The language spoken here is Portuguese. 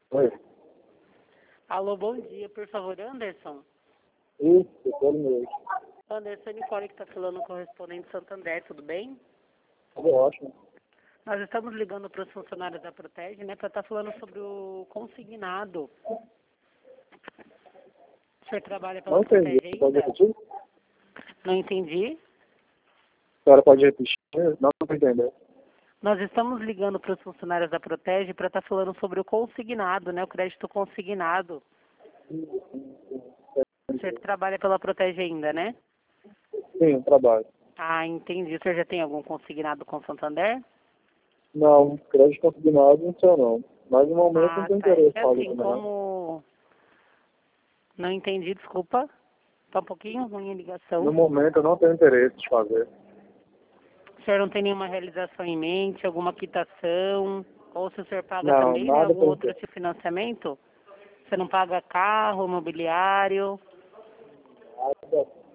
Oi. Alô, bom dia, por favor, Anderson. Isso, todo mês. Anderson, Nicole que está falando, correspondente Santander, tudo bem? Tudo ótimo. Nós estamos ligando para os funcionários da Protege, né, para estar falando sobre o consignado. O senhor trabalha pela Não entendi. Protege Pode ainda? repetir? Não entendi. A senhora pode repetir? Não estou entendendo. Nós estamos ligando para os funcionários da Protege para estar falando sobre o consignado, né, o crédito consignado. O senhor trabalha pela Protege ainda, né? Sim, eu trabalho. Ah, entendi. O senhor já tem algum consignado com Santander? Não, crédito consignado não sei não. Mas no momento não Ah, tem tá. É interesse que em fazer assim, também não. como... Não entendi, desculpa. Tá um pouquinho ruim a ligação. No momento eu não tenho interesse de fazer. O senhor não tem nenhuma realização em mente, alguma quitação? Ou se o senhor paga Não, também, né, nada algum por outro enquanto. tipo de financiamento? Você não paga carro, mobiliário? Nada.